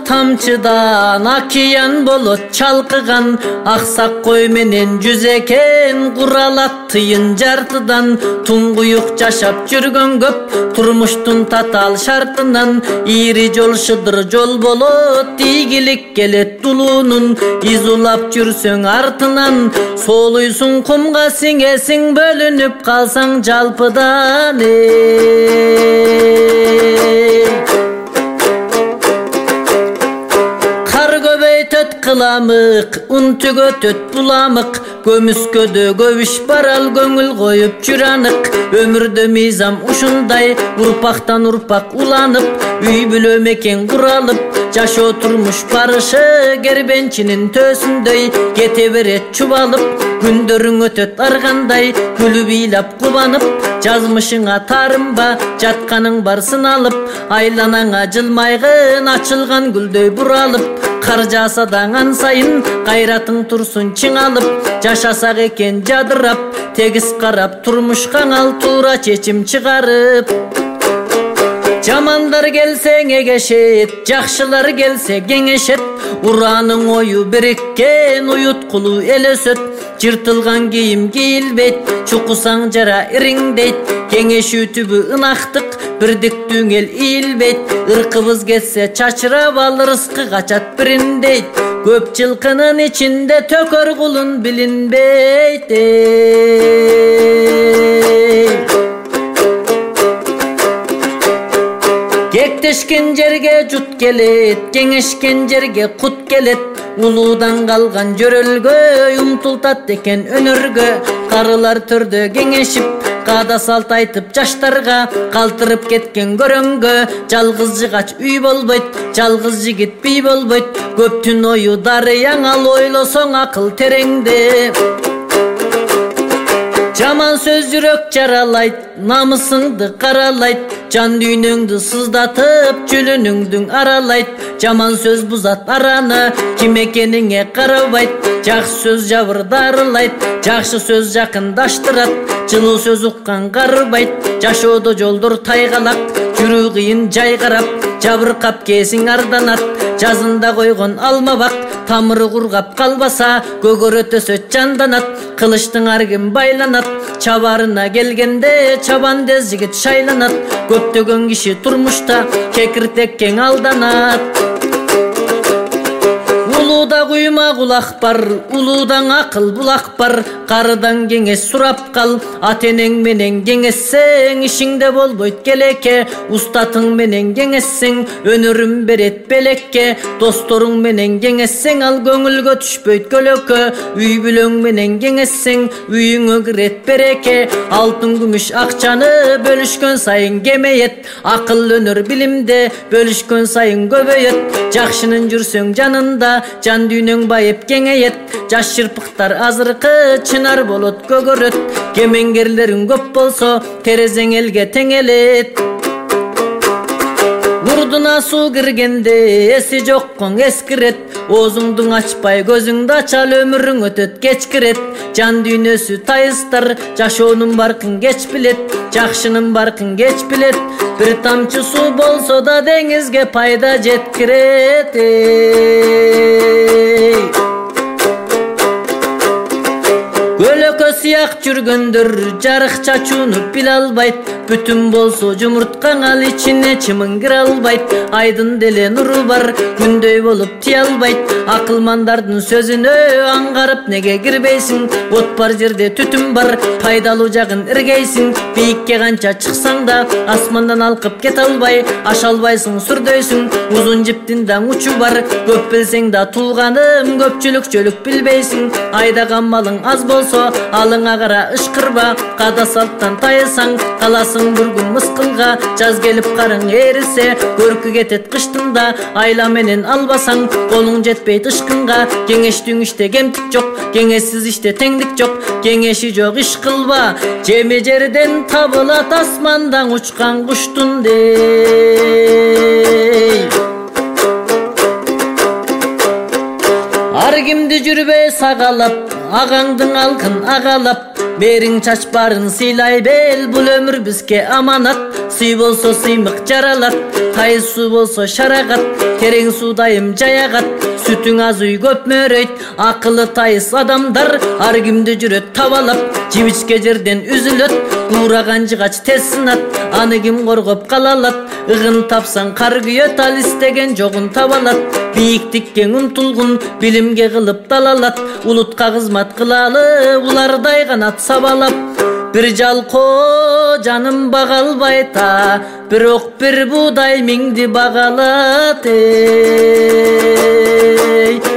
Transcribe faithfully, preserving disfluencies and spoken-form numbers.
тамчыдан океан болот чалкыган, аксак кой менен жүз экен куралат тыйын жартыдан. Туңгуюк жашап жүргөн көп турмуштун татаал шартынан, ири жол шыдыр жол болот, ийгилик келет тулуунун. Из улап жүрсөң артынан, солуйсуң кумга сиңесиң, бөлүнүп калсаң жалпыдан. Кар көбөйтөт кыламык, ун түгөтөт буламык, көмүскөдө көп иш бар, ал көңүл коюп жүр анык. Өмүрдө мыйзам ушундай, урпактан урпак уланып, үй бүлө мекен куралып, жашоо турмуш барышы кербенчинин төсүндөй, кете берет чубалып, күндөрүң өтөт ар кандай, күлүп ыйлап кубанып. Жазмышыңа тарынба, жатканың бар сыналып, айланаңа жылмайгын ачылган гүлдөй буралып. Кар жааса даңан сайын кайратың турсун чыңалып, жашасак экен жадырап, тегиз карап турмушка ал туура чечим чыгарып. Жамандар келсе эгешет, жакшылар келсе кеңешет, ураанын ою бириккен уюткулуу эл өсөт. Жыртылган кийим кийилбейт, чукусаң жара ириңдейт, кеңешүү түбү ынактык, бирдиктүү эл ийилбейт. Ыркыбыз кетсе чачырап ал рызкы качат бириндейт, көп жылкынын ичинде төкөр кулун билинбейт. Кектешкен жерге жут келет, кеңешкен жерге кут келет. Улуудан калган жөрөлгө умтултат экен өнөргө. Карылар төрдө кеңешип, каада салт айтып жаштарга, калтырып кеткен көрөңгө. Жалгыз жыгач үй болбойт, жалгыз жигит бий болбойт, көптүн ою дарыяң, ал ойлосоң акыл тереңде. Жаман сөз жүрөк жаралайт, намысыңды каралайт, жан дүйнөңдү сыздатып, жүлүнүңдүн аралайт. Жаман сөз бузат араны, ким экениңе карабайт, жакшы сөз жабырдарылайт, жакшы сөз жакындаштырат, жылуу сөз уккан карыбайт. Жашоодо жолдор тайгалак, жүрүү кыйын жай карап, жабыркап кесиң арданат. Жазында койгон алма бак, тамыры кургап калбаса, көгөрөтөсө жанданат. Кылычтың аргын байланат, чабарына келгенде чабан тез жигит шайланат. Көптөгөн киши турмушта кекиртекке алданат. Улууда куйма кулак бар, улуудан акыл булак бар. Карыдан кеңеш сурап кал, ата-энең менен кеңешсең, ишиңде болбойт келеке. Устатың менен кеңешсең, өнөрүн берет белекке. Досторуң менен кеңешсең, ал көңүлгө түшпөйт көлөкө. Үй бүлөң менен кеңешсең, үйүңө кирет береке. Алтын күмүш акчаны бөлүшкөн сайын кемейет, акыл өнөр билимде бөлүшкөн сайын көбөйөт. Жакшынын жүрсөң жанында, жан дүйнөң байып кеңейет. Жаш чырпыктар азыркы чынар болот көгөрөт, кемеңгерлериң көп болсо терезең элге теңелет. Урдуна суу киргенде эси жоккоң эскирет, оозуңду ачпай көзүңдү ачал, өмүрүң өтөт кечкирет. Жан дүйнөсү тайыстар, жашоонун баркын кеч билет, жакшынын баркын кеч билет. Бир тамчы суу болсо да деңизге пайда жеткирет. Көлөкө сыяк жүргөндөр жарык чачууну биле албайт, бүтүн болсо жумурткаң ал ичине чымың кире албайт. Айдын деле нуру бар, күндөй болуп тие албайт. Акылмандардын сөзүнө аңгарып неге кирбейсиң? От бар жерде түтүн бар, пайдалуу жагын иргейсиң. Бийикке канча чыксаң да асмандан алкып кете албай, аша албайсың, сүрдөйсүң. Узун жиптин даң учу бар, көп билсең да тууганым, көпчүлүк жөлүк билбейсиң. Айдаган малың аз болсо алыңа кара ышкырба, када салттан тайысаң каласың бир күн мыскылга. Жаз келип карың эрисе, көркү кетет кыштында, айла менен албасаң колуң жетпейт ышкынга. Кеңештүң иште кемтик жок, кеңешсиз иште теңдик жок, кеңеши жок иш кылба, жеми жерден табылат асмандан учкан куштундей. Ар кимди жүрбөй сагалап, агаңдын алкын агалап, Бериң чачпарын сыйлай бел, бул өмүр бизге аманат. Сый болсо сыймык жаралат, тайыз суу болсо шарагат. Терең суу дайым жаягат, сүтүң аз үй көп мөрөйт. Акылы тайыз адамдар ар кимди жүрөт табалап. Жибичке жерден үзүлөт, уураган жыгач тез сынат. Аны ким коргоп кала алат? Ыгын тапсаң кар күйөт, ал истеген жогун таба алат. Бийиктикке умтулгун билимге кылып далалат. Улутка кызмат кылалы, улардай канат сабалап. Bir жалко жаным бага албай та, бирок бир буудай миңди багалат эй.